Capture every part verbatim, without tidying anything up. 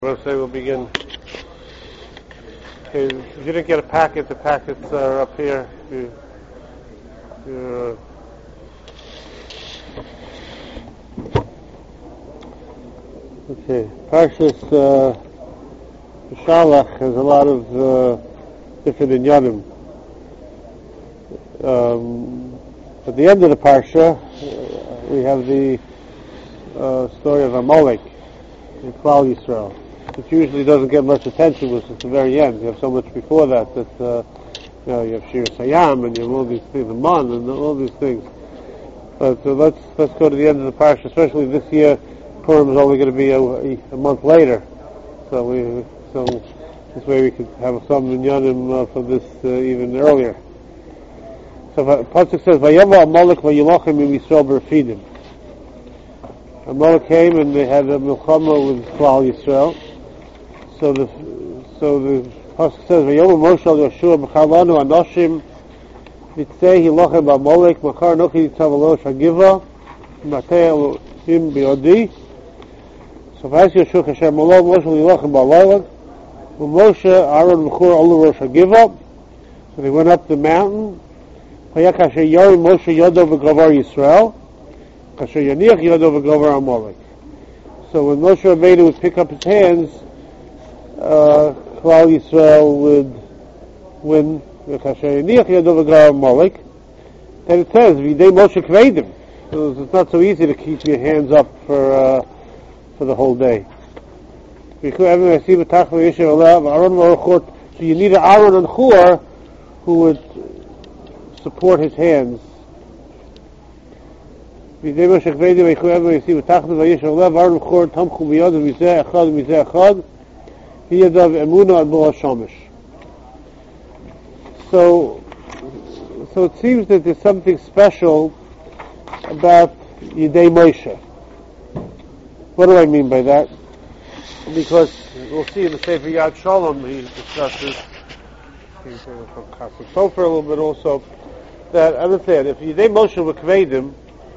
We'll say we'll begin. Okay, if you didn't get a packet, the packets are up here. You, you, uh, okay, Parshas uh, Shalach has a lot of uh, different inyanim. Um, at the end of the Parsha, uh, we have the uh, story of Amalek in Klal Yisrael. It usually doesn't get much attention, which is the very end. You have so much before that that uh, you know, you have Shir Sayam and you have all these things, the Man and all these things. But uh, let's let's go to the end of the parsha. Especially this year, Purim is only going to be a, a month later, so we so this way we could have some minyanim uh, from this uh, even earlier. So Pasuk says, "Vayava Amalek vayilachem im Yisrael b'Refidim." Amalek came and they had a milchama with Klal Yisrael. So the so the pasuk says, "Vayom Moshe al Yoshua b'chalanu anoshim mitzei hilochem b'Amalek machar nochi tzavalosh hagiva matei elohim biodi." So Vayis Yoshua kasher malo Moshe hilochem b'Amalek u'Moshe Aaron b'chur olu rosh hagiva. So they went up the mountain. Vayach kasher yori Moshe yodo v'gavar Yisrael kasher yaniach yodo v'gavar Amalek. So when Moshe Rabbeinu would pick up his hands, Uh, Klal Yisrael would win the Kasher Yaniach Yadov Agar Amalek. Then it says, "V'idei Moshe Kvedim." So it's not so easy to keep your hands up for uh, for the whole day. So you need an Aaron and Hur who would support his hands. V'idei Moshe Kvedim v'yichu ever yasiv v'tachnu v'yisher olav Aaron and Hur tamchu b'yodam mizeh echad mizeh echad. So, so it seems that there's something special about Yidei Moshe. What do I mean by that? Because we'll see in the Sefer Yad Shalom he discusses, he's from Chassid Sofer a little bit also, that I understand if Yidei Moshe were Kvedim,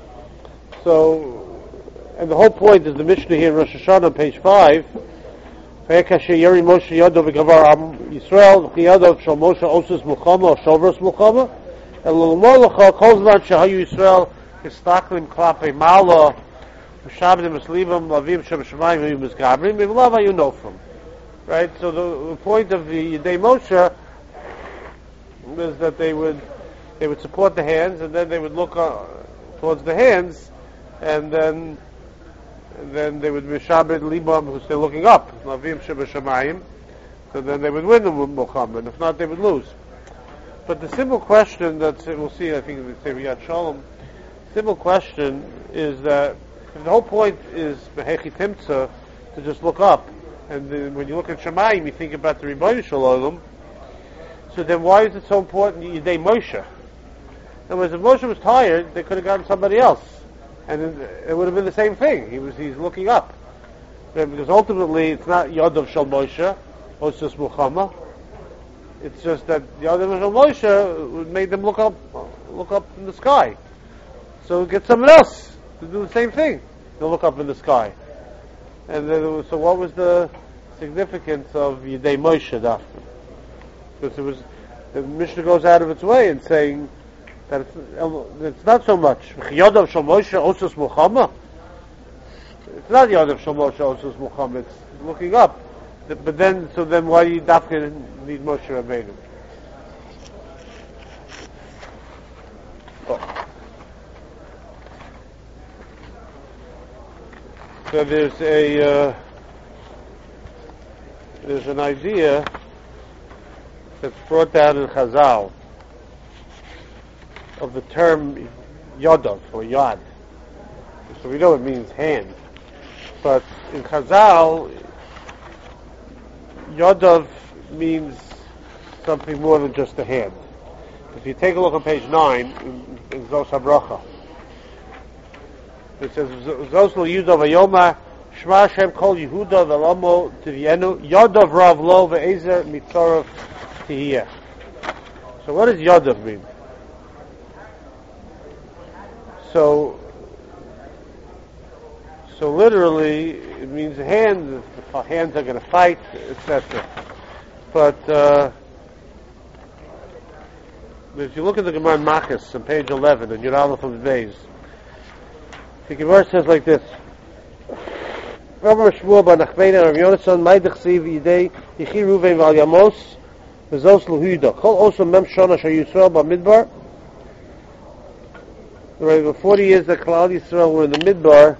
so, and the whole point is the Mishnah here in Rosh Hashanah on page five. Kasher Yeri Moshe Yodov v'Gavar Yisrael Yodov Shal Moshe Osus Mulchama or Shovros Mulchama and L'Molacha Kol Zman Shehayu Yisrael Kistaklim Klape Mala V'Shabdim Eslivam Lavim Shem Shemayim V'Yum Mizgabrim V'Lav Ayu Nofrim. Right. So the, the point of the Yidei Moshe is that they would they would support the hands and then they would look uh, towards the hands and then. And then they would mishabed libam, who's still looking up, lavim shebashamayim. So then they would win the mulchama, and if not, they would lose. But the simple question that we'll see, I think in the Sefer Yad Shalom, simple question is that if the whole point is mehechi timtza to just look up, and then when you look at Shemayim, you think about the Rebbeinu Shalom. So then, why is it so important Yidei Moshe? In other words, if Moshe was tired, they could have gotten somebody else. And it would have been the same thing. He was, he's looking up. Because ultimately, it's not Yodov Shal Moshe, Osus Mulchama. It's just that Yodov Shal Moshe made them look up, look up in the sky. So get someone else to do the same thing. To look up in the sky. And then, so what was the significance of Yidei Moshe after? Because it was, the Mishnah goes out of its way in saying, that it's, it's not so much Yodov Shal Moshe Osus Mulchama. It's not Yodov Shal Moshe Osus Mulchama. It's looking up. But then, so then, why do you dafka need Moshe Rabbeinu? Oh. So there's a uh, there's an idea that's brought down in Chazal of the term Yodov or Yad. So we know it means hand. But in Chazal, Yodov means something more than just a hand. If you take a look on page nine, in, in Zos HaBracha, it says, Zos lo Yudov Ayoma, Shema Hashem Kol Yehuda V'Lamo Tivyenu, Yodov Rav Lo Ve'ezer Mitzorov Tihiyeh. So what does Yodov mean? So, So literally, it means hands. The hands are going to fight, et cetera. But uh, if you look at the Gemara in Machas on page eleven, and you're out from the Beis, the Gemara says like this: Rabbi Shmuel bar Nachmana Rav Yonasan Maidach Siv Yidei Yichi Ruven Val Yamos V'Zos L'Huida Kol Also Mem Shana Shar Yisrael B'Midbar. Right, for forty years the Klal Yisrael were in the Midbar.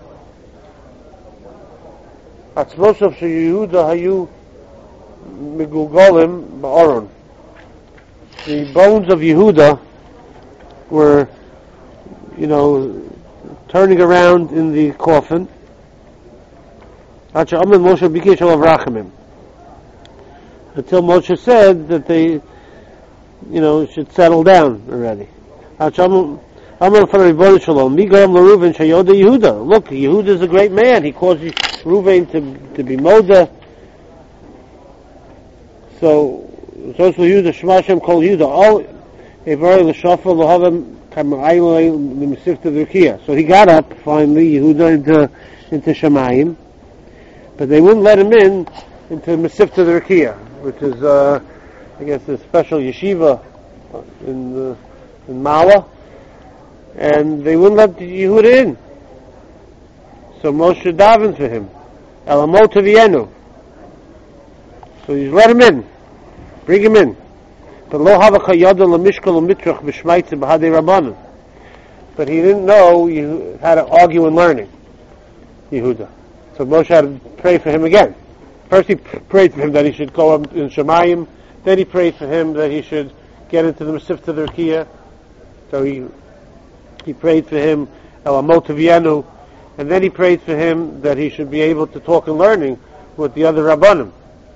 Atzmosov Shar Yehuda Hayu Migugolim Ba'aron. The bones of Yehuda were, you know, turning around in the coffin. Until Moshe said that they, you know, should settle down already. Look, Yehuda is a great man. He caused Reuven to, to be Moda. So, so Yehuda, Shema Shem Kol Yehuda, all Evari L'Shafar L'Havim Kamarayla L'Misifta D'Rukiya. So he got up, finally, Yehuda, into, into Shemayim, but they wouldn't let him in into Misifta D'Rukiya, which is, uh, I guess, a special yeshiva in, the, in Mala, and they wouldn't let Yehuda in. So Moshe davens for him. Elamot Vienu. So he's let him in. Bring him in. But lo havaka yada lamishkal umitrach b'shmaitzim b'hadei rabbanon. But he didn't know you how to argue and learning, Yehuda. So Moshe had to pray for him again. First he prayed for him that he should go up in Shemayim. Then he prayed for him that he should get into the Masifta D'Rukiya. So he he prayed for him Elamot Vienu, and then he prayed for him that he should be able to talk and learning with the other rabbanim.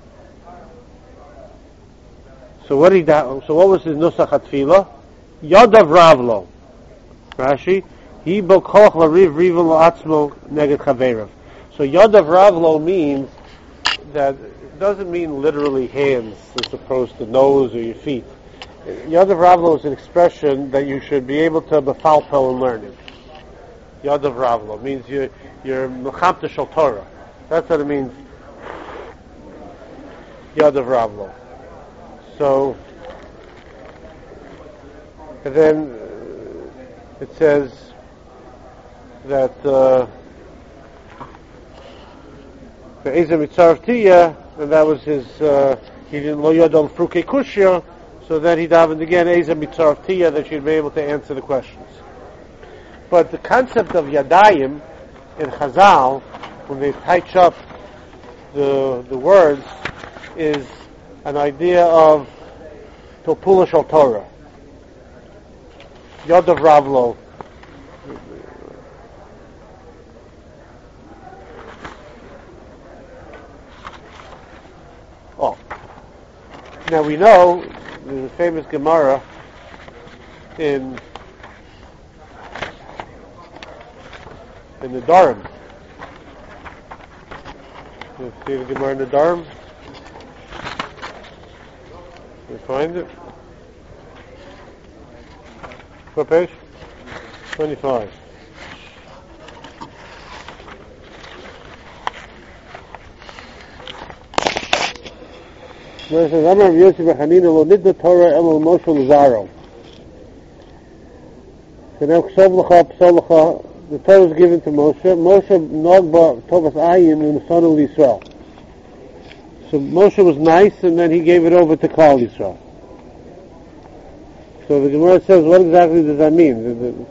So what he da- so what was his nusach hatfila? Yadav Ravlo. Rashi, he bokoch lariv riva la'atzmo neged chaverav. So Yadav Ravlo means that it doesn't mean literally hands as opposed to nose or your feet. Yadav Ravlo is an expression that you should be able to befalpel and learn it. Yadav Ravlo means you're you're mechamta shel Torah. That's what it means. Yadav Ravlo. So, and then uh, it says that the Eza Mitzartiya, and that was his, uh, he didn't lo yodol fruke kushya, so then he davened again Eza Mitzartiya that she'd be able to answer the questions. But the concept of Yadayim in Chazal, when they touch up the the words, is an idea of Topula Shal Torah. Yadav Ravlo. Oh. Now we know there's a famous Gemara in in the Dharam. You see the Gemara in the Dharam? You find it? What page? twenty-five. Where it says, Amar Yosef Hanina lo nidda Torah el Moshe Lazaro. So now, K'sov l'cha, P'sov l'cha, the Torah was given to Moshe. Moshe nog ba Tovas Ayin in the son of Yisrael. So Moshe was nice, and then he gave it over to Klal Yisrael. So the Gemara says, what exactly does that mean? The, the,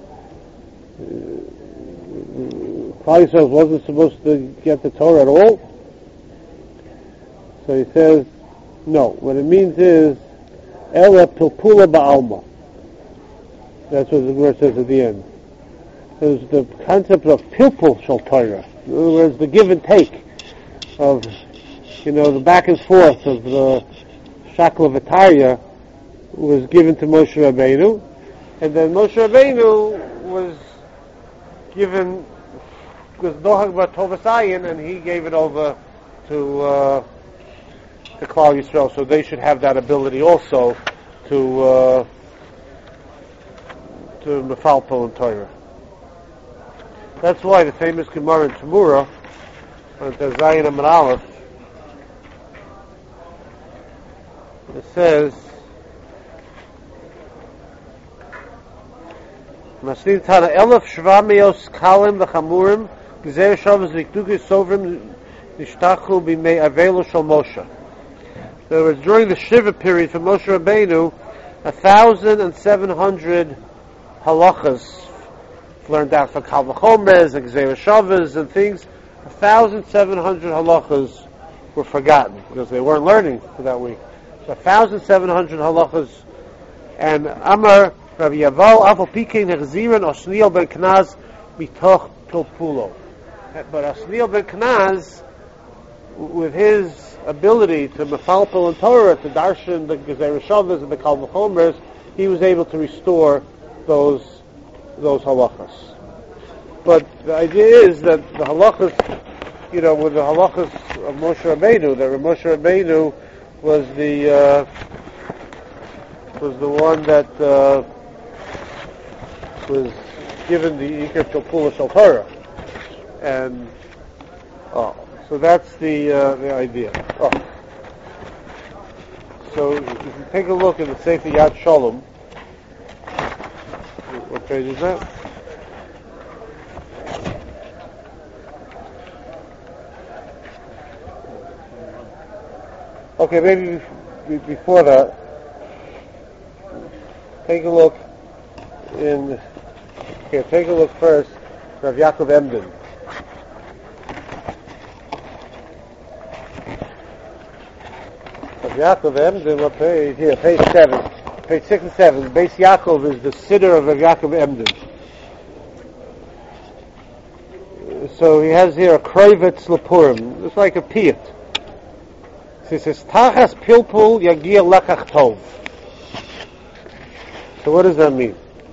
uh, Klal Yisrael wasn't supposed to get the Torah at all? So he says, no. What it means is, Ela Pilpula Ba'alma. That's what the Gemara says at the end. There's the concept of Pilpul Shal Torah. In other words, the give and take of, you know, the back and forth of the Shakla V'Tarya was given to Moshe Rabbeinu, and then Moshe Rabbeinu was given, was Nohag Bar Tovas Ayin, and he gave it over to uh, to Klal Yisrael, so they should have that ability also to uh, to Mefalpel and Torah. That's why the famous Gemara in Tamura, on the Zayin Amar Aleph, it says, Masnin Tana Elef Shvamios Kalim v'Chamurim Gzeir Shavas Likdugi Sovrim Nishtachu B'mei Avelu Shal Moshe. In other words, during the Shiva period for Moshe Rabbeinu, a thousand and seven hundred halachas learned out for Kal V'Chomers and Gzeir Shavas and things. A thousand seven hundred halachas were forgotten because they weren't learning for that week. So a thousand seven hundred halachas, and Amar Rabbi Yaval Afal Pikein Hechziran Osniel ben Knaz Mitoch Pilpulo. But Osniel ben Knaz, with his ability to mefalpel and Torah, to darshan the Gezer Shavas and the Kal V'Chomers, he was able to restore those those halachas. But the idea is that the halachas, you know, with the halachas of Moshe Rabbeinu, that Moshe Rabbeinu was the uh, was the one that uh, was given the Iker Pilpula Shal Torah, and oh. So that's the uh, the idea. Oh. So if you take a look at the Sefer Yad Shalom, what page is that? Okay, maybe before that, take a look in. Okay, take a look first. Rav Yaakov Emden. Yaakov Emden, what page? Here, page seven. Page six and seven. Beis Yaakov is the sitter of Rav Yaakov Emden. So he has here a Kroivitz Lapurim. It's like a piyut. So he says, Tachas Pilpul Yagia Lekach Tov. So what does that mean?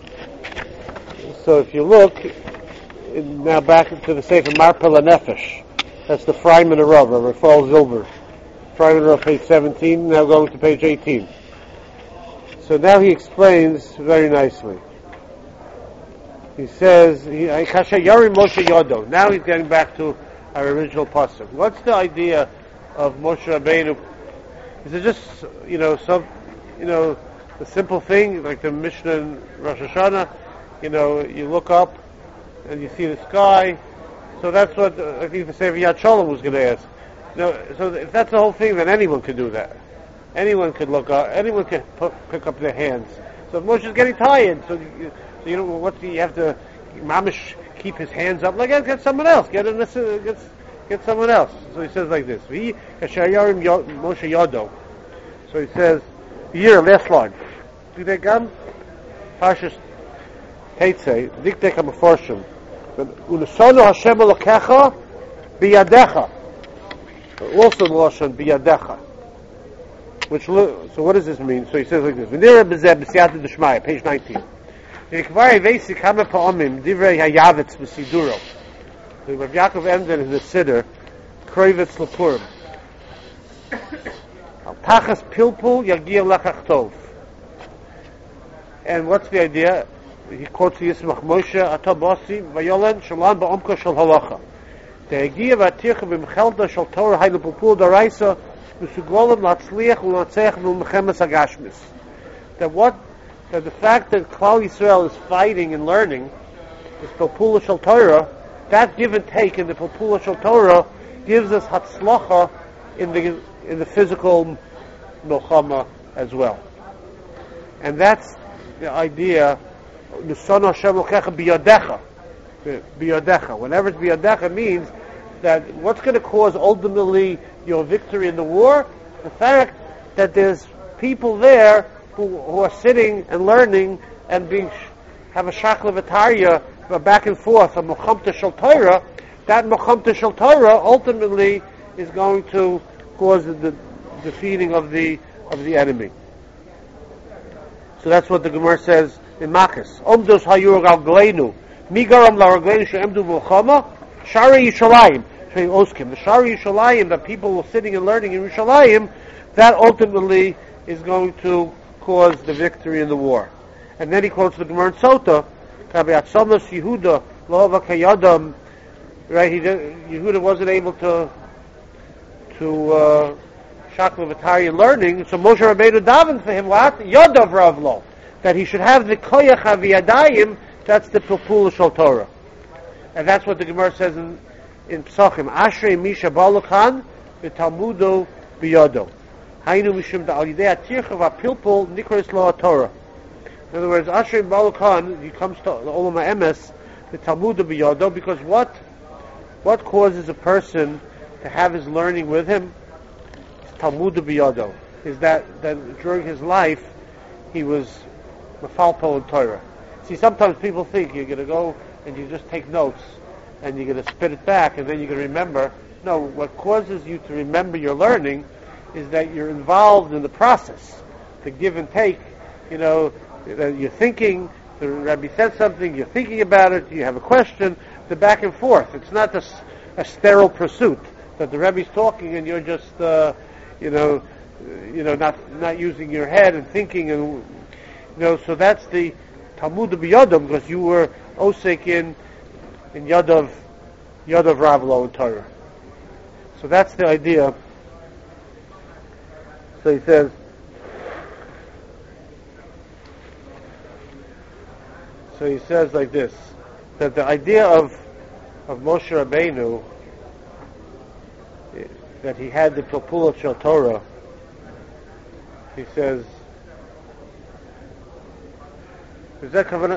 So if you look, now back into the Sefer Marpel HaNefesh. That's the Freiman Rav, Rav Rafael Zilber. Freiman Rav, page seventeen, now going to page eighteen. So now he explains very nicely. He says, Kasha Yarim Moshe Yodo. Now he's getting back to our original pasuk. What's the idea of Moshe Rabbeinu? Is it just, you know, some, you know, the simple thing, like the Mishnah in Rosh Hashanah, you know, you look up and you see the sky. So that's what uh, I think the Sefer Yad Shalom was going to ask. No, so if that's the whole thing, then anyone could do that. Anyone could look up. Anyone could put, pick up their hands. So if Moshe's getting tired, so you, so you know what? You have to, mamish, keep his hands up. Like get someone else. Get an, get get someone else. So he says like this. He kashayarim Moshe Yodo. So he says here last line. Do they come? Parshas Teitzei diktek hamaforshim. Unesono Hashem Elokecha biyadecha. Also Lashon biyadecha. Which, so what does this mean? So he says like this. V'nira b'zeh b'siyata d'shmaya, page nineteen. V'nikvar v'esik hama pa'omim divrei hayavetz b'siduro. So Rav Yaakov Emden in the Siddur, Kroivitz Lapurim. Al tachas pilpul yagia lekach tov. And what's the idea? He quotes the Yismach Moshe Atabasi Vayolen Shalom Ba'omka Shal Halacha. The idea of Atircha B'Mechelda Shal Torah Hayla Pulpul Daraisa V'Sugolim Latzliach U'Latzech V'Mechemes Agashmis. That what, that the fact that Klal Yisrael is fighting and learning is Pulpul Shal Torah, that give and take in the Pulpul Shal Torah gives us Hatzlacha in the in the physical Milchama as well. And that's the idea. Whenever it's biyadecha means that what's going to cause ultimately your victory in the war? The fact that there's people there who, who are sitting and learning and being have a shakla v'tarya back and forth, a mochamta shel Torah. That mochamta shel Torah ultimately is going to cause the, the defeating of the of the enemy. So that's what the Gemara says in Makis. Omdos hayur al gleinu, migaram la gleinu she'emdu v'chama, shari Yishalayim, she'im oskim. The shari Yishalayim that people were sitting and learning in Yishalayim, that ultimately is going to cause the victory in the war. And then he quotes the Gemara in Sota, Kabi Atzamas Yehuda Lo Kayadam, right? He did, Yehuda wasn't able to to uh, Shakla V'Tari learning, so Moshe Rabbeinu davened for him what? Yodav Ravlo, that he should have the Koyach Aviyadayim. That's the Pilpul Shal Torah, and that's what the Gemara says in in Psachim. Ashrei Misha Balukhan v'Talmudo Biyodo. Hainu Mishum Da Al Yidei Atircha VaPilpul Nikros Lo Torah. In other words, Ashrei Balukhan, he comes to the Olam HaEmes, the Talmudo Biyodo, because what what causes a person to have his learning with him? Talmudo Biyodo is that that during his life he was mafalpol in Torah. See, sometimes people think you're going to go and you just take notes and you're going to spit it back and then you're going to remember. No, what causes you to remember your learning is that you're involved in the process, the give and take. You know, you're thinking, the Rabbi said something, you're thinking about it, you have a question, the back and forth. It's not a, a sterile pursuit that the Rebbe's talking and you're just, uh, you know, you know, not not using your head and thinking, and you know. So that's the Talmud B'Yodam, because you were osek in in Yadav Yadav Ravlo and Torah. So that's the idea. So he says, so he says like this, that the idea of of Moshe Rabbeinu, that he had the Pilpul Shel Torah, he says, he quotes from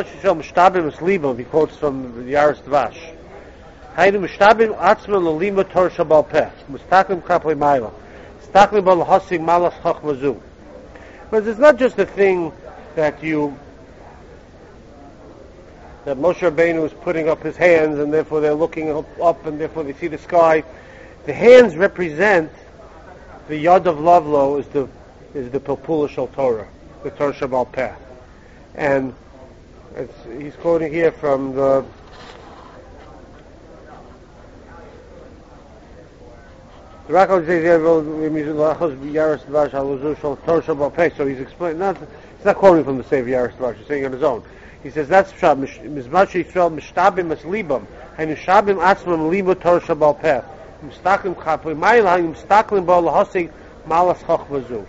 the Yaris Dvash. Haynu Mishtabim Atzman L'Lima Torah Shabal Peh Mustakim Kapli Maila Stakim Bal Hasig Malas Chachmazu. But it's not just a thing that you that Moshe Rabbeinu is putting up his hands and therefore they're looking up, up and therefore they see the sky. The hands represent the Yad of Lavlo is the is the Pilpul Shel Torah, the Torah Shabal Peh. And it's, he's quoting here from the so he's explaining, not, he's not quoting from the Sefer Yaris Dvash, he's saying on his own. He says that's Pshat, Mizmash Yisrael Mishtabim Es Libam, and Mishabim Atzmam Limu Torah Shabal Peh, Mistakim Chapli Mayla, Mistaklim Bo Lahosig Malas Chachmazu.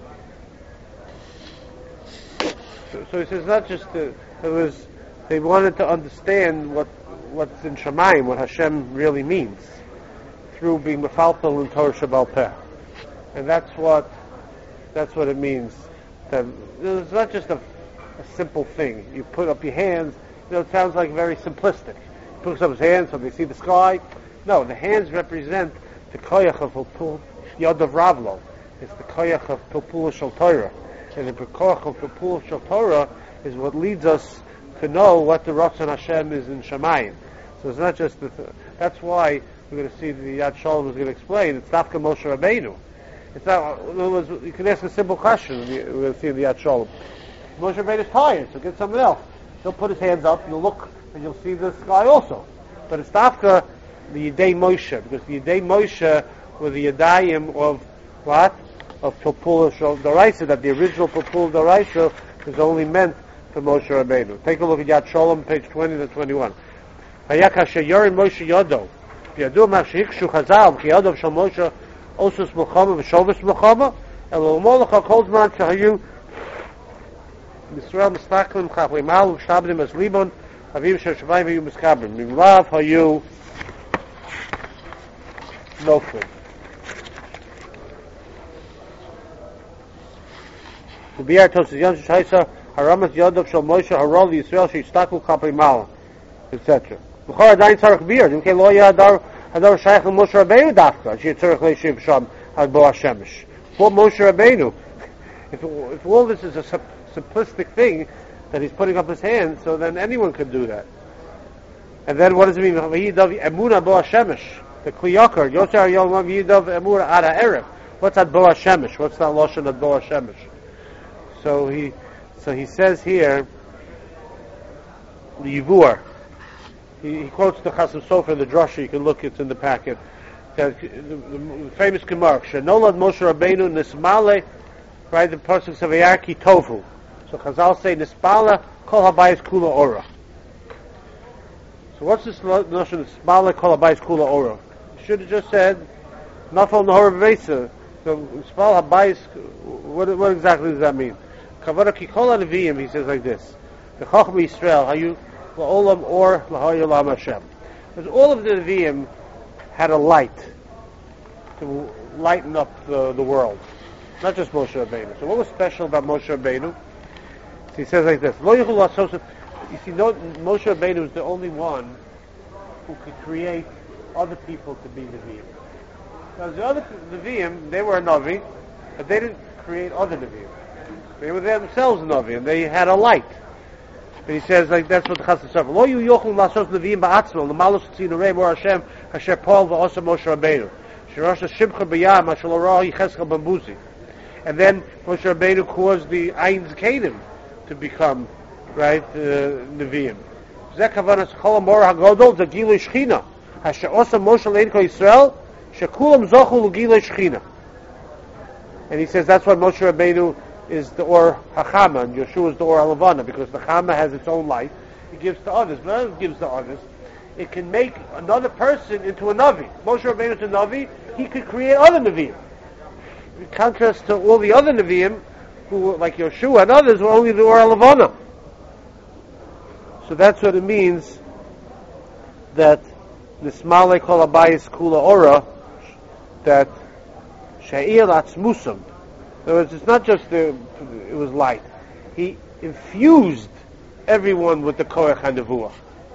So he says not just the, it was, they wanted to understand what what's in Shemayim, what Hashem really means, through being mefalpel in Torah Shabal Peh, and that's what that's what it means. That it's not just a, a simple thing. You put up your hands. You know, it sounds like very simplistic. He puts up his hands so they see the sky. No, the hands represent the koyach of Pilpul Yad of Ravlo. It's the koyach of Pilpul Shel Torah, and the koyach of Pilpul Shel Torah is what leads us to know what the Ratzon Hashem is in Shemayim. So it's not just the. Th- that's why we're going to see the Yad Shalom is going to explain. It's Dafka Moshe Rabbeinu. It's not. In other words, you can ask a simple question. We're going to see in the Yad Shalom. Moshe Rabbeinu is tired, so get someone else. He'll put his hands up. You'll look, and you'll see the sky also. But it's Dafka the Yedei Moshe, because the Yedei Moshe were the Yedayim of what? Of Pilpul Shel Doraisa. That the original Pilpul Doraisa is only meant for Moshe Rabbeinu. Take a look at Yad Shalom, page twenty to twenty-one. Hayakasha Yorim Moshe Yodo. ידוע מה שהקשו חז"ל, כי ידו של משה אוסוס מלחמה ושובס מלחמה, אלא אומר לך כל זמן שהיו ישראל מסתכלים חפלי מעל ושתבדים אז ליבון, אביהם של שבעים היו מסקברים. ממלאב היו נופלים. וביאר תוסציון ששייסה, הרמת ידו של משה הרול לישראל שהסתכלו חפלי מעל, et cetera. בכל עדיין צריך ביר, אם כן לא יהיה הדר, הדר שייך למשה רבינו דווקא, שיהיה צריך להישיב שם על בו השמש. For Moshe Rabbeinu, if, if all this is a simplistic thing, that he's putting up his hands, so then anyone could do that. And then what does it mean? Emuna bo hashemesh, the kliyakar, yosar yom yidav emuna ara erev. What's that bo hashemesh? What's that lashon at bo hashemesh? So he, so he says here, the yivur. He, he quotes the Chasam Sofer, the drasha. You can look; it's in the packet. The, the, the famous Gemara, "Shenolad Moshe Rabbeinu nismale," right? The pasuk of Vayarki Tofu. So Chazal say nismale kol habayis kula ora. So what's this notion of Smala Kol Habayis Kula Ora? Should have just said Nafal Nahor Vesa. So Smala Habayis, what, what exactly does that mean? Kavara Kikola Neviim, he says like this: the Chacham Yisrael, Hayu LaOlam or LaHayu Lam Hashem. Because all of the Neviim had a light to lighten up the, the world, not just Moshe Rabbeinu. So what was special about Moshe Rabbeinu? So he says like this: Lo Yichul Lasos. You see, no, Moshe Rabbeinu was the only one who could create other people to be Nevi'im. Now the other Nevi'im, they were a Navi, but they didn't create other Nevi'im. They were themselves a Navi, and they had a light. And he says, like, that's what the Chassid said. Lo yu yochum lasos Nevi'im ba'atzmo, l'malos tzinu mor Hashem, asher Paul v'osa Moshe Rabbeinu. Shirosha shibcha b'yam, asher l'rah yicheskel bambuzi. And then Moshe Rabbeinu caused the Ein Zkenim to become, right, uh, Nevi'im. Zeh kavanas chol amor hagodol, the Gilui Shechina. Asher osa Moshe le'inko Yisrael, shekulam zochu l'Gilui Shechina. And he says that's why Moshe Rabbeinu is the Or HaChama, and Yeshua is the Or HaLavana, because the Chama has its own light. It gives to others. But it gives to others, it can make another person into a Navi. Moshe Rabbeinu is a Navi, he could create other Nevi'im. In contrast to all the other Nevi'im, who, like Yeshua and others, were only the Or HaLavana. So that's what it means that Nismale Kol Habayis Kula Ora, that Sha'ir Atzmusam. In other words, it's not just the, it was light. He infused everyone with the Koach HaNevuah.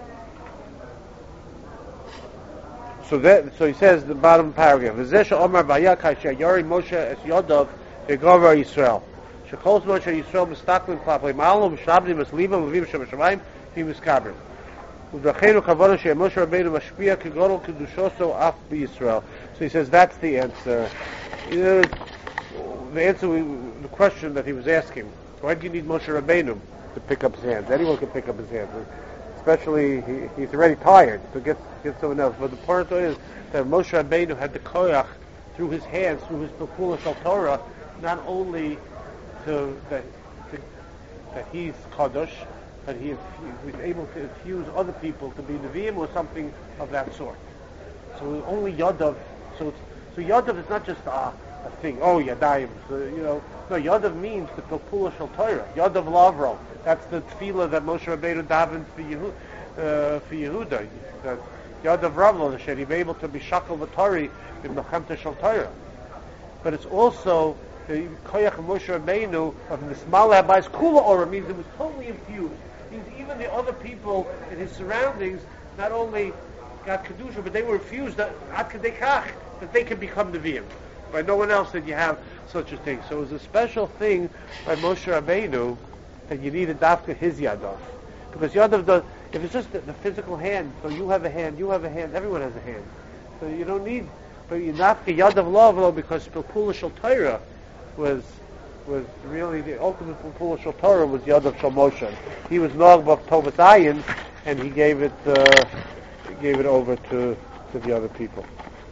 So that, so he says, the bottom paragraph, V'zeh Omar Vayakai She'yari Moshe Es Yodov V'Gover Yisrael. She'chol Moshe Yisrael M'staklim Klapei Ma'alom M'shabdim M'slivam M'vim Shemashayim V'Miskabrim. U'drachenu Kavona She'e Moshe Rabbeinu Mashpia K'godol Kedushoso Af B'Yisrael. So he says, that's the answer. You know, the answer, we, the question that he was asking, why do you need Moshe Rabbeinu to pick up his hands? Anyone can pick up his hands, especially he, he's already tired, so get get someone else. But the point is that Moshe Rabbeinu had the koyach through his hands, through his Pekula Shal Torah, not only to that, to, that he's kadosh, but he, he was able to infuse other people to be Nevi'im or something of that sort. So only Yadav, so it's, so Yadav is not just a, a thing, oh Yadayim, so, you know, no, Yadav means the Pekula Shal Torah, Yadav Lavro. That's the tefillah that Moshe Rabbeinu davened for, Yehu, uh, for Yehuda. That Yadav Ravlo, that he'd be able to be shakal v'tori in Mechemta Shal Torah. But it's also the Koyach of Moshe Rabbeinu of Nismala Habayis Kula Ora, means it was totally infused. It means even the other people in his surroundings not only got Kedusha, but they were infused at Kadei Kach, that they could become Nevi'im. By no one else did you have such a thing. So it was a special thing by Moshe Rabbeinu that you needed dafka his Yadav. Because Yadav does, if it's just the, the physical hand, so you have a hand, you have a hand, everyone has a hand. So you don't need, but you dafka Yadav Lavlo, because Pekula Shal Torah was was really the ultimate Pekula Shal Torah was Yadav Shal Moshe. He was Nog B'Tovat Ayin, and he gave it uh, he gave it over to, to the other people.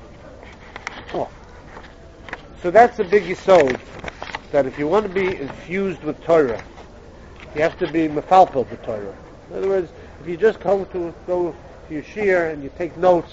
Oh. So that's the big yisod, that if you want to be infused with Torah, you have to be mefalpel with Torah. In other words, if you just come to go to your shir and you take notes,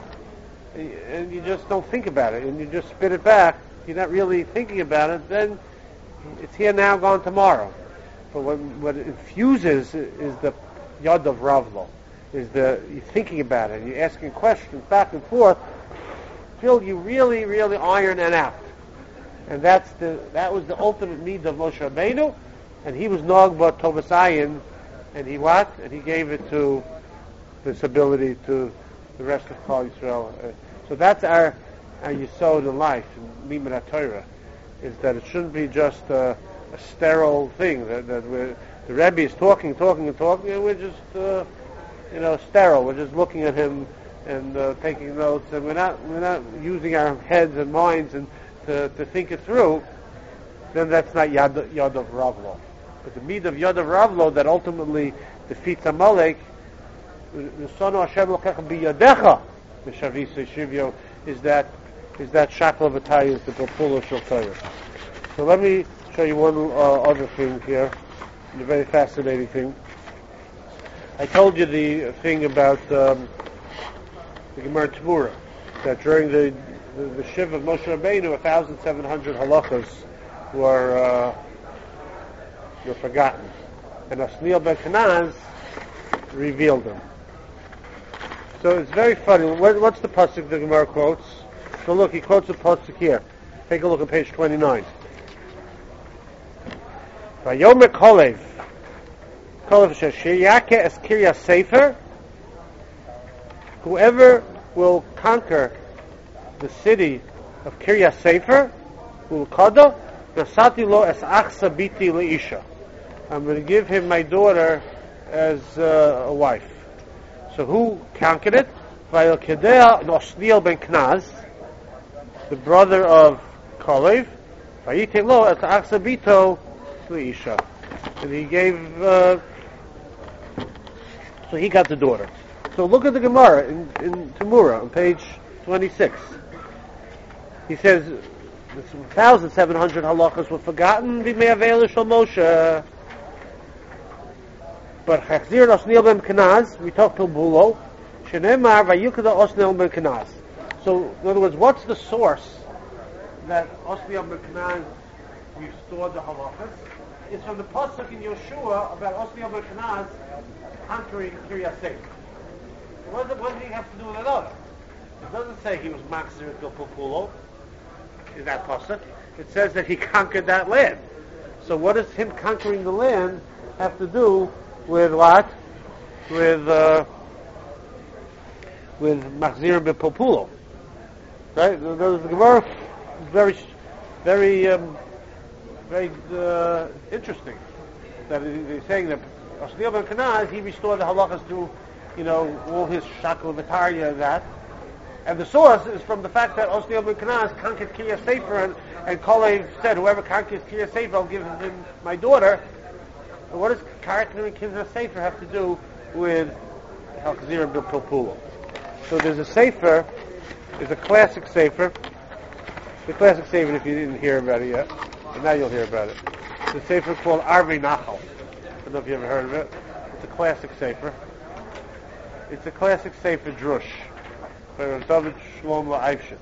and you just don't think about it, and you just spit it back, you're not really thinking about it, then it's here now, gone tomorrow. But what, what it infuses is the yad of Ravlo, is the, you're thinking about it, you're asking questions back and forth, till you really, really iron it out. And that's the that was the ultimate need of Moshe Rabbeinu, and he was Nog B'Tovat Ayin, and he what? And he gave it to this ability to the rest of Klal Yisrael. Uh, so that's our our yisod in life, in Limud HaTorah, is that it shouldn't be just a, a sterile thing that, that we're, the Rebbe is talking, talking, and talking, and we're just uh, you know sterile. We're just looking at him and uh, taking notes, and we're not we're not using our heads and minds and To, to think it through, then that's not Yad, Yad of Ravlo. But the meat of Yad of Ravlo that ultimately defeats Amalek, Nisanu Hashem L'kecha B'yadecha, the Shavisa Shivyo, is that is that Shakla V'tayis, the Pekula Shal Torah. So let me show you one uh, other thing here, a very fascinating thing. I told you the thing about um, the Gemara Tamura, that during the the, the Shiv of Moshe Rabbeinu, one thousand seven hundred halachas were uh, were forgotten, and Osniel ben Kenaz revealed them. So it's very funny. What, what's the pasuk the Gemara quotes? So look, he quotes a pasuk here. Take a look at page twenty-nine. Vayomer Kolev, Kolev Sheyake es Kirya Sefer. Whoever will conquer the city of Kirya Sefer, Ulkada, Nasati lo es achsa biti leisha. I'm going to give him my daughter as uh, a wife. So who conquered it? Vayel Kedea Nosniel ben Knaz, the brother of Kolev. Vayite lo es achsa bito leisha, and he gave. Uh, so he got the daughter. So look at the Gemara in, in Tamura on page twenty-six. He says one thousand seven hundred halachas were forgotten. B'me'avei shel Moshe. But Chachzir Osniel ben Kenaz, we talked to Bulo. Shenemar vayukada Osniel ben Kenaz. So in other words, what's the source that Osniel ben Kenaz restored the halachas? It's from the pasuk in Yeshua about Osniel ben Kenaz conquering Kiryat Sefer. What does, what does he have to do with another? It doesn't say he was Machzir Bil Populo in that pasuk. It says that he conquered that land. So what does him conquering the land have to do with what? With uh, with Machzir Bil Populo, right? The, the, the Gemara is very, very, um, very uh, interesting. That he's saying that Osniel ben Kenaz, he restored the halachas to, you know, all his shakel v'tarya and that. And the source is from the fact that Osniel ben Kenaz conquered Kiryat Sefer, and, and Kolev said, whoever conquers Kiryat Sefer, I'll give him my daughter. But what does conquering Kiryat Sefer have to do with Chachzir Bil Populo? So there's a Sefer, there's a classic Sefer, the classic Sefer if you didn't hear about it yet, and now you'll hear about it. It's a Sefer called Arvei Nachal. I don't know if you ever heard of it. It's a classic Sefer. It's a classic Sefer Drush by Rav David Shlomo Eifshitz.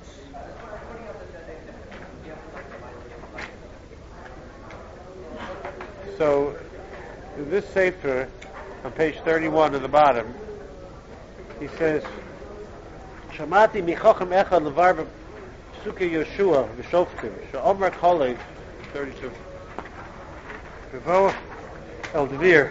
So, in this Sefer, on page thirty-one at the bottom, he says, Shamati michochem echad levar b'psukei Yeshua v'shoftim she'omar Kolev, thirty-two. V'vo el Devir.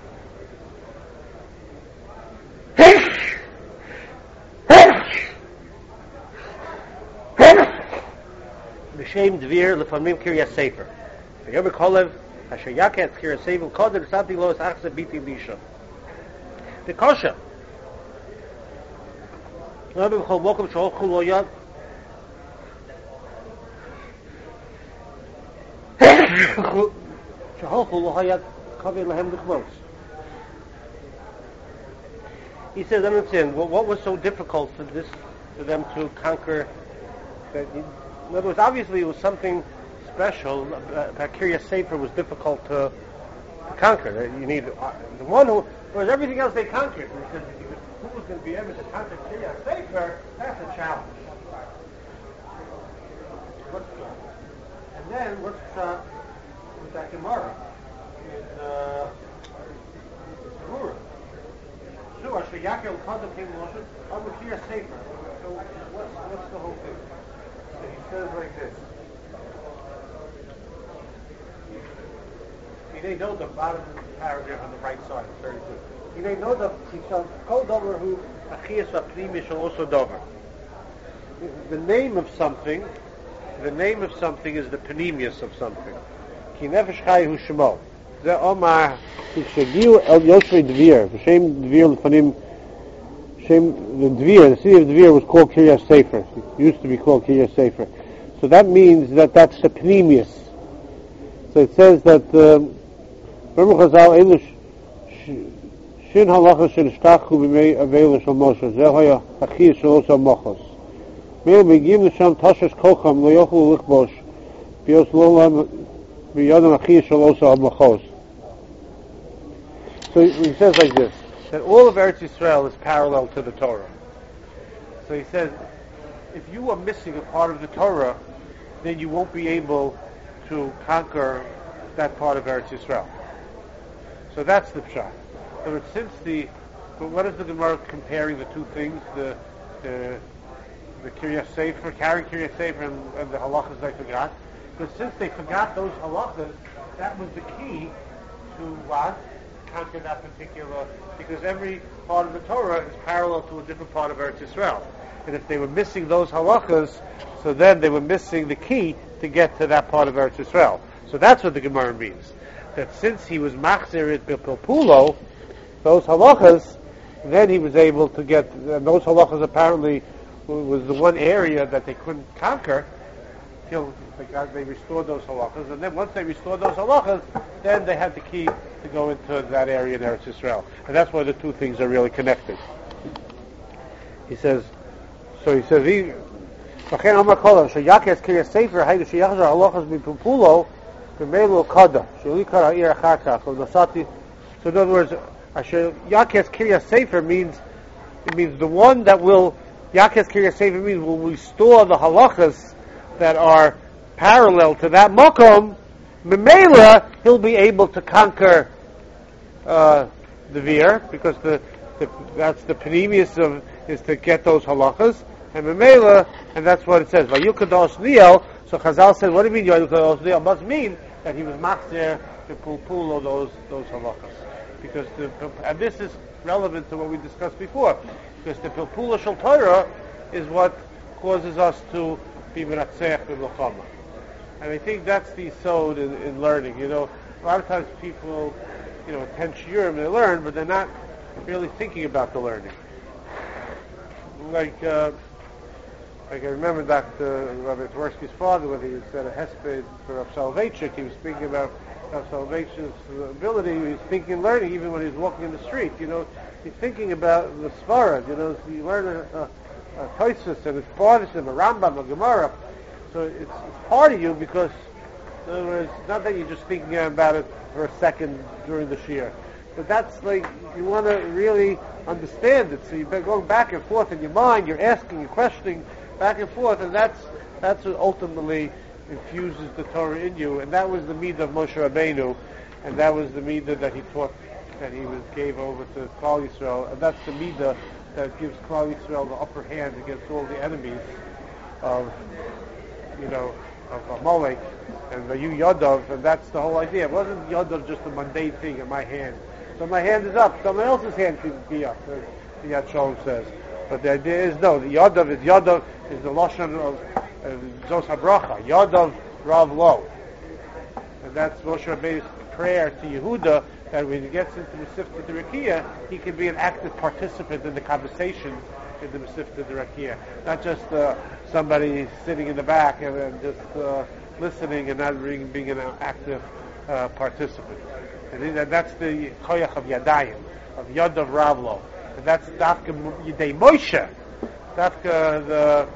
B'shem Devir lefamim Kiryat Sefer. V'yomer Kolev asher yaket Kiryat Sefer kodem santi lo es achsa biti lisha. The kosher. Rabbi b'chol mokum sheholchu lo yad. Sheholchu lo hayad kaveh lehem l'chmos. He says, I'm not saying, well, what was so difficult for this, for them to conquer? That, in other words, obviously it was something special. About Kiryat Sefer was difficult to, to conquer. You need uh, the one who, whereas everything else they conquered. Because who was going to be able to conquer Kiryat Sefer? That's a challenge. What's uh, and then what's uh, with that Gemara in uh, Tamura? So what's, what's the whole thing? So he says like this. You may know the bottom paragraph on the right side, thirty-two. You may know the Kol Dover who Achias V'Pnimi Shel also Dover. The name of something, the name of something is the panemius of something. Ki Nefesh Chai Hu Shemo. The Omar Kishagiu El Yoshvei Devir. The same Devir Lefanim. Shem the Devir. The city of Devir was called Kiryat Sefer. It used to be called Kiryat Sefer. So that means that that's the panemius. So it says that. Remember Chazal Elish Shin Halacha Shenishtachu B'mei Avei Shel Moshe. Zehoya Achiyas Shel Osa Mochos. Meil Begim L'Sham Tashash Kocham Lo Yochlu Lichbosh Bios Lolam B'Yodam Achiyas Shel Osa Mochos. So he says like this. that all of Eretz Yisrael is parallel to the Torah. So he says, if you are missing a part of the Torah, then you won't be able to conquer that part of Eretz Yisrael. So that's the pshat. So since the, but what is the Gemara comparing the two things? The the the Kiryas Sefer, carrying Kiryas Sefer, and, and the halachas they forgot. Because since they forgot those halachas, that was the key to what? Conquer that particular, because every part of the Torah is parallel to a different part of Eretz Yisrael. And if they were missing those halachas, so then they were missing the key to get to that part of Eretz Yisrael. So that's what the Gemara means. That since he was machzir it b'pilpulo, those halachas, then he was able to get, and those halachas apparently was the one area that they couldn't conquer till they, got, they restored those halachas. And then once they restored those halachas, then they had the key to go into that area in Eretz Yisrael. And that's why the two things are really connected. He says, so he says, he, so in other words, Yakes Kiryas Sefer means, it means the one that will, Yakes Kiryas Sefer means will restore the halachas that are parallel to that makom. Memela, he'll be able to conquer uh, the Vir, because the, the that's the panemius of is to get those halachas, and Memela, and that's what it says. Vayukados Niel. So Chazal said, what do you mean Vayukados Niel? Must mean that he was machzir to pulpulo those those halachas, because the, and this is relevant to what we discussed before, because the pulpulo shel Torah is what causes us to be meratzeach b'milchama. And I think that's the sod in, in learning. You know, a lot of times people, you know, attend shiurim, they learn, but they're not really thinking about the learning. Like, uh, like I remember Doctor Rabbi Tversky's father, when he said a hesped for Rav Soloveitchik, he was speaking about Rav Soloveitchik's ability. He was thinking, learning, even when he was walking in the street. You know, he's thinking about the Svarad. You know, so you learn a, a, a Tosfos and a Pardes and a Rambam, a Gemara. So it's, it's part of you, because in other words, not that you're just thinking about it for a second during the shiur, but that's like, you want to really understand it. So you've been going back and forth in your mind, you're asking, you're questioning back and forth, and that's that's what ultimately infuses the Torah in you. And that was the midah of Moshe Rabbeinu, and that was the midah that he taught, that he was gave over to Klal Yisrael, and that's the midah that gives Klal Yisrael the upper hand against all the enemies of, you know, of Amalek and the Yadav, and that's the whole idea. It wasn't Yadav just a mundane thing in my hand. So my hand is up, someone else's hand could be up, as the Yad Shalom says. But the idea is, no, the Yadav is Yadav, is the Lashon of uh, Zos HaBracha, Yadav Rav Lo. And that's Moshe Rabbeinu's prayer to Yehuda, that when he gets into the Masifta D'Rakia, he can be an active participant in the conversations in the Masifta D'Rakia. Not just uh, somebody sitting in the back and, and just uh, listening and not being, being an active uh, participant. And that's the koyach of Yadayim, of Yadav Ravlo. And that's Dafka Yidei Moshe. Dafka the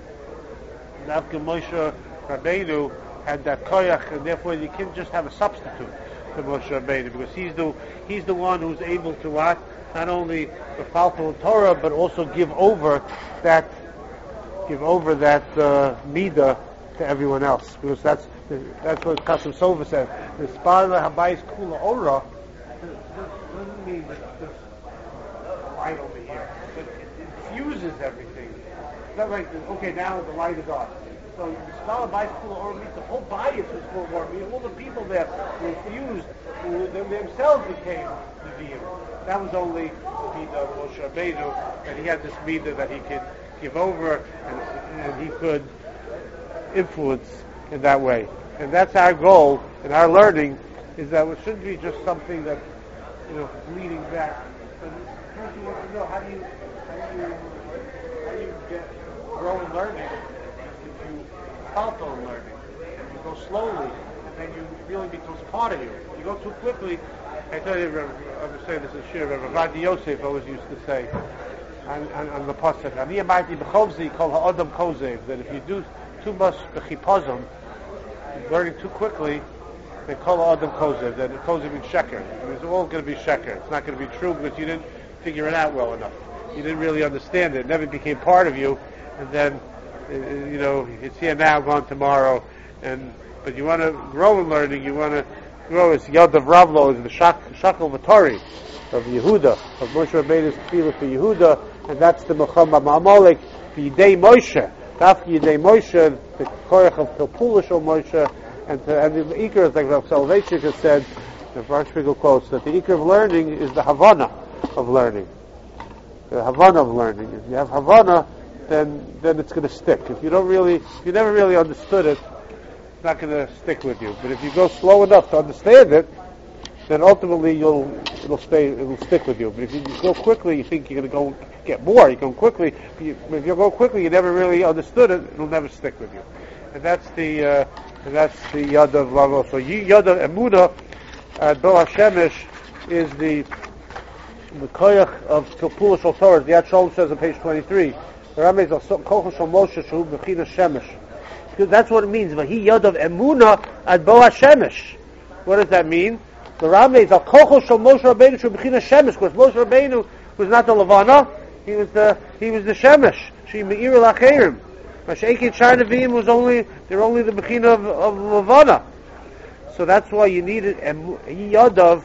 Dafka Moshe Rabbeinu had that koyach, and therefore you can't just have a substitute for Moshe Rabbeinu, because he's the he's the one who's able to what? Not only the Falto Torah, but also give over that give over that uh, midah to everyone else, because that's that's what Kasim Sova said. The Sparla Habayis Kula Ora doesn't mean that this light over here, but it infuses everything. It's not like, okay, now the light is off. So the Sparla Habayis Kula Ora means the whole body is full of Ora. All the people there were infused, who themselves became the Vim. That was only the midah of Moshe Rabbeinu, and he had this midah that he could give over, and, and he could influence in that way. And that's our goal in our learning, is that it shouldn't be just something that, you know, leading back. But first you want to know, how do you how do you how do you get grow in learning? If you falter in learning, and you go slowly, and then you really becomes part of you. You go too quickly. I tell you, I was saying this in Shir, Rabbi Vadi Yosef always used to say on, on, on the pasuk, "Ani amayti b'chovzi kol ha'adam kozev," that if you do too much b'chipazon, learning too quickly, they call Adam Kozev, then Kozev means sheker. It's all going to be sheker. It's not going to be true, because you didn't figure it out well enough. You didn't really understand it. It never became part of you, and then, uh, you know, it's here now, gone tomorrow, and but you want to grow in learning, you want to grow as Yad of Ravlo, as the Shak, Shakal Vatari of Yehuda, of Moshe Rabbeinu's tefillah for Yehuda, and that's the Mechama Ma'amalek, the Yidei Moshe, After Yidei Moshe, the Korach of Pilpulish of Moshe, and, to, and the Iker, like Rav Soloveitchik has said, the Varshpigel quotes, that the Iker of learning is the Havana of learning. The Havana of learning. If you have Havana, then then it's going to stick. If you don't really, if you never really understood it, it's not going to stick with you. But if you go slow enough to understand it, then ultimately you'll it'll stay it'll stick with you. But if you go quickly, you think you're going to go get more. You go quickly. You, if you go quickly, you never really understood it. It'll never stick with you. And that's the uh, and that's the Yad of Lavo. So Yad of Emunah at Bo Hashemish is the the koyach of Pilpul Shal Torah. The Yad Shalom says on page twenty-three. The Ramez al Kochel Shal Moshe Shu Bechina Shemesh. Because that's what it means. Vahi Yad of Emunah at Bo Hashemish. What does that mean? The Ramez al Kochel Shal Moshe Rabbeinu Shu Bechina Shemesh. Because Moshe Rabbeinu was not the Levana. He was the he was the Shemesh. She Meir Lacherim. Mashaykin Shai Nevi'im was only they're only the Bechina of, of Levana. So that's why you needed Yad of.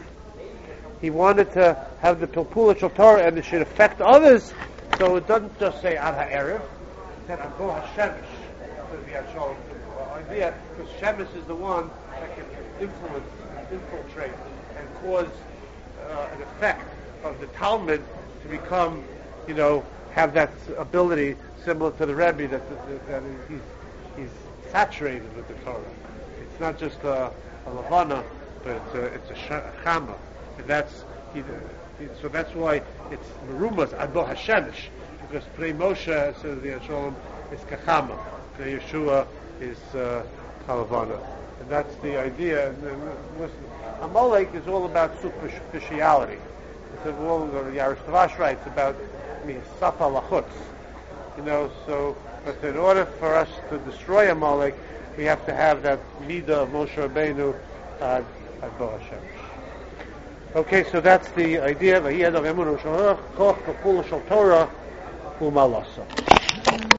He wanted to have the Pilpul Shal Torah, and it should affect others. So it doesn't just say Ad HaErev. It said Abo HaShemesh. The actual idea, because Shemesh is the one that can influence, infiltrate, and cause uh, an effect of the Talmud to become, you know, have that ability similar to the Rebbe that, that, that he's he's saturated with the Torah. It's not just a, a Levana, but it's a, it's a Chama. And that's he, he, so that's why it's Merumas Ado Hashemish, because Pnei Moshe, says the Shalom, is Kachama, Pnei Yeshua is uh, Halavana, and that's the idea. And, and listen, Amalek is all about superficiality. It's all the Yaristavash writes about I mean Safa Lachutz, you know. So, but in order for us to destroy Amalek, we have to have that midah of Moshe Rabbeinu Ad Ado Hashemish. Okay, so that's the idea.